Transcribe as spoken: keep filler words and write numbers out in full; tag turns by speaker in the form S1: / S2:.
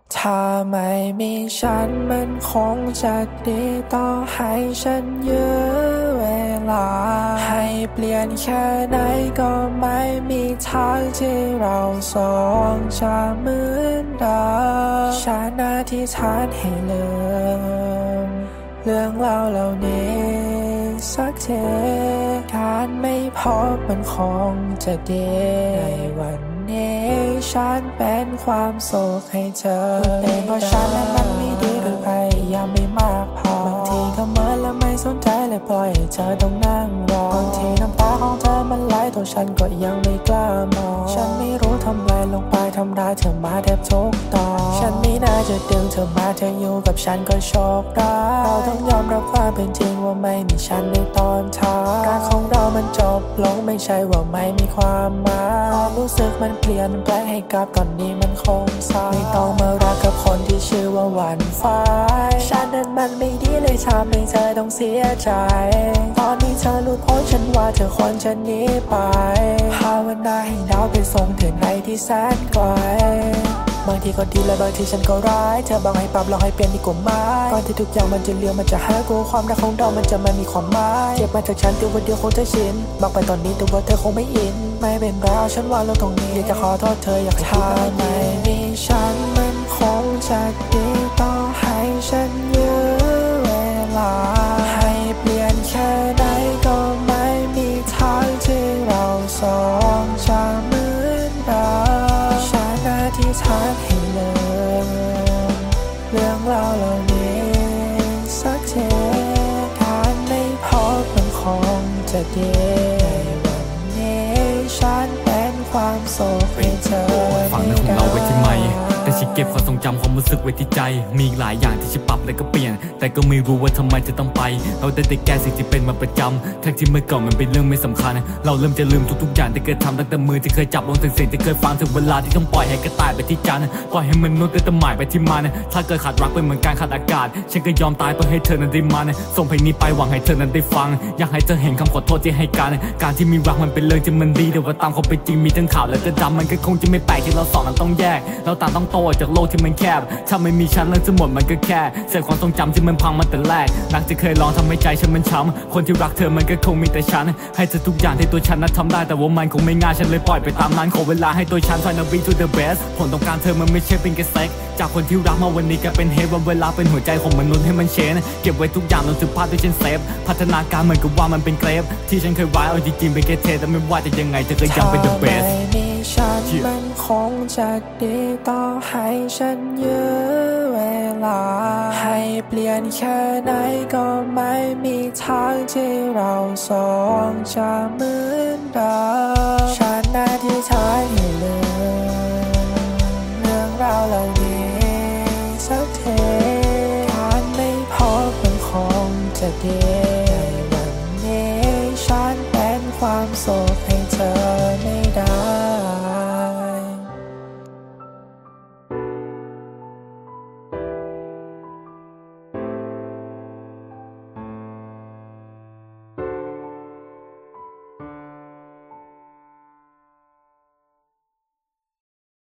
S1: ถ้าไม่มีฉันมันคงจะดีต่อให้ฉันยื้อเวลาให้เปลี่ยนแค่ไหนก็ไม่มีทางที่เราสองจะเหมือนเดิมฉันอธิษฐานให้ลืมเรื่องราวเหล่านี้สักทีการไม่พบมันคงจะดีในวันนี้ฉันเป็นความสุขให้เธอเป็นเพราะฉันนั้นมันไม่ดีหรือพยายามไม่มากพอบางทีก็เมินและไม่สนใจเลยปล่อยให้เธอต้องนั่งรอบางทีน้ำตาของเธอมันไหลตัวฉันก็ยังไม่กล้ามองฉันไม่รู้ทำอะไรลงไปทำร้ายเธอมาแทบทุกตอนฉันไม่น่าจะดึงเธอมาเธออยู่กับฉันก็โชคร้ายเราต้องยอมรับความเป็นจริงว่าไม่มีฉันในตอนท้ายรักของเรามันจบลงไม่ใช่ว่าไม่มีความหมายความรู้สึกมันเปลี่ยนแปลงให้กับตอนนี้มันคงเศร้าไม่ต้องมารักกับคนที่ชื่อว่าหวานฟ้าฉันนั้นมันไม่ดีเลยทำให้เธอต้องเสียใจตอนนี้เธอรู้พ้นฉันว่าเธอควรจะหนีไปภาวนาให้ดาวไปส่งเธอในที่แสนไกลบางทีก็ดีและบางทีฉันก็ร้ายเธอบอกให้ปรับลองให้เปลี่ยนดีกว่าไหมก่อนที่ทุกอย่างมันจะเลี้ยวมันจะหายกูความรักของเรามันจะไม่มีความหมายเจ็บมาจากฉันตัวเดียวคงจะชินบอกไปตอนนี้ตัวเธอคงไม่อินไม่เป็นไรเอาฉันวางลงตรงนี้อยากจะขอโทษเธออยากให้คิดไม่มีฉันมันคงจะดีต่อให้ฉันยื้อเวลาให้เปลี่ยนแค่ไหนก็ไม่มีทางที่เราสองจะเหมือนเดิมฉันอธิษฐานให้ลืมเรื่องราวเหล่านี้สักทีการไม่พบมันคงจะดีในวันนี้ฉันเป็นความสุขให้เธอ
S2: ฝังเรื่องของเราไว้ที่ไม่แต่ฉันเก็บความทรงจำความรู้สึกไว้ที่ใจมีหลายอย่างที่ฉันปรับและก็เปลี่ยนแต่ก็ไม่รู้ว่าทำไมจะต้องไปเราได้แต่แก้สิ่งที่เป็นมาประจำทั้งที่เมื่อก่อนมันเป็นเรื่องไม่สำคัญเราเริ่มจะลืมทุกๆอย่างที่เคยทำตั้งแต่มือที่เคยจับลงถึงสิ่งที่เคยฟังถึงเวลาที่ต้องปล่อยให้กระต่ายไปที่จันทร์ปล่อยให้มนุษย์ได้แต่หมายไปที่มันถ้าเกิดขาดรักเป็นเหมือนการขาดอากาศฉันก็ยอมตายเพื่อให้เธอนั้นได้มันส่งเพลงนี้ไปหวังให้เธอนั้นได้ฟังอยากให้เธอเห็นคำขอโทษที่ให้กันการที่มีรักมันเป็นเรื่องที่มันดีแต่ว่าตามความเป็นจริงมีทั้งขาวและก็ดำมันก็คงจะไม่แปลกที่เราสองนั้นต้องแยกเราต่างต้องโตจากโลกที่มันแคบถ้าไม่มีฉันเรื่องทั้งหมดมันก็แค่เศษความทรงจำที่มันพังมาแต่แรกรักที่เคยลองทำให้ใจฉันมันช้ำคนที่รักเธอมันก็คงมีแต่ฉันให้เธอทุกอย่างที่ตัวฉันนั้นทำได้แต่ว่ามันคงไม่ง่ายฉันเลยปล่อยไปตามนั้นขอเวลาให้ตัวฉัน find a way to the best ผลต้องการเธอมันไม่ใช่เป็นแค่เซ็กจากคนที่รักมาวันนี้ก็เป็นเฮดวันเวลาเป็นหัวใจของมนุษย์ให้มันเชนเก็บไว้ทุกอย่างลงถึงภาพที่ฉันเซฟพัฒนาการเหมือนกับว่ามันเป็นเกรฟที่ฉันเคยไว้เอาจริงๆเป็นแค่เทแต่ไม่ว่าจะยังไงเธอก็ยังเป็น the best
S1: ถ้าไม่มีฉันมันคงจะดีต่อให้ฉันยื้อเวลาให้เปลี่ยนแค่ไหนก็ไม่มีทางที่เราสองจะเหมือนเดิมฉันอธิษฐานให้ลืมเรื่องราวเหล่านี้สักทีการไม่พบมันคงจะดี